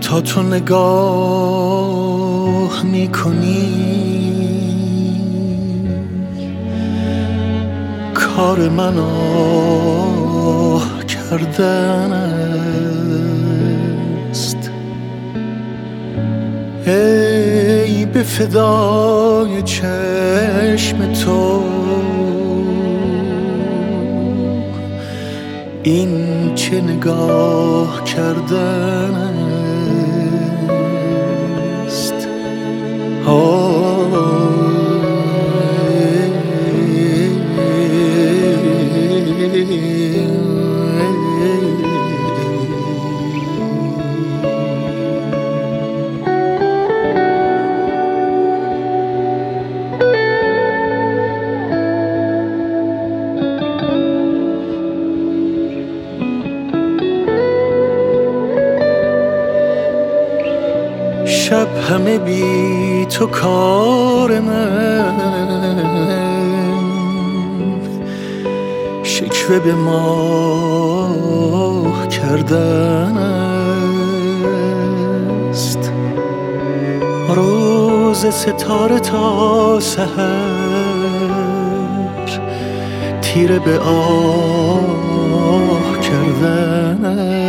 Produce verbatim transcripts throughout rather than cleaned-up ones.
تا تو نگاه میکنی کار من آه کردن است. ای به فدای چشم تو این چه نگاه کردن است. شب همه بی تو کار من شکوه به ماه کردن است. روز ستاره تا سحر تیره به آه کردن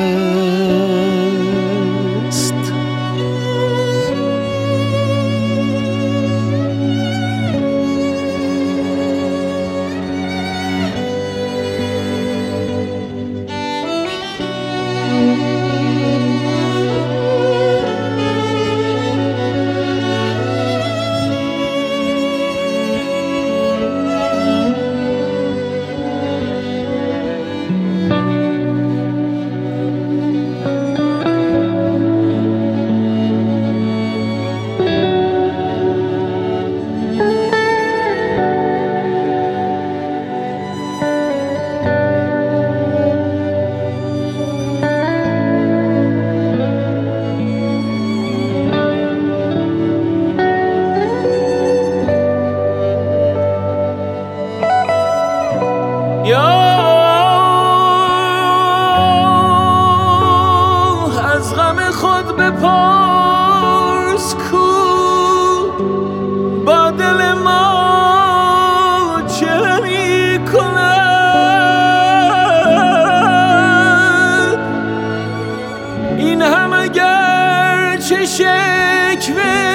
است. یا از غم خود بپرس کو با دل ما چه می کند. این هم اگر چه شکوه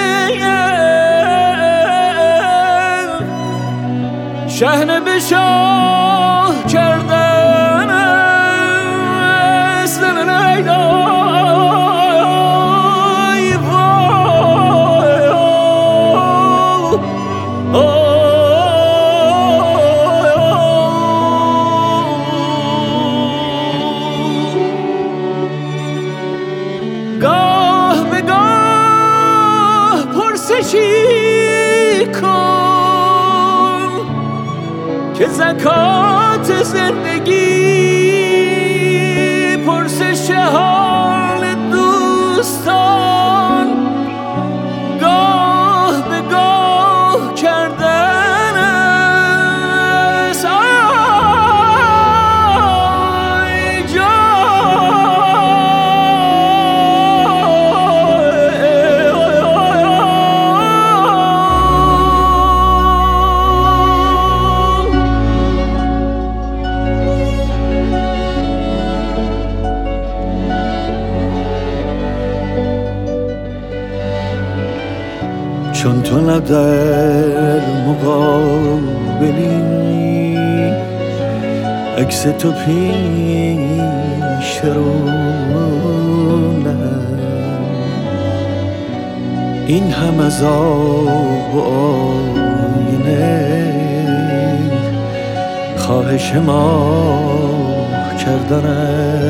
شحنه به شاه کردن است. ای وای گاه به گاه پرسشی کن که زکات زندگی پرسش حال دوستان گاه به گاه کردن است. آی چون تو نه در مقابلی عکس تو پیش رونم این هم از آب و آینه خواهش ما کردن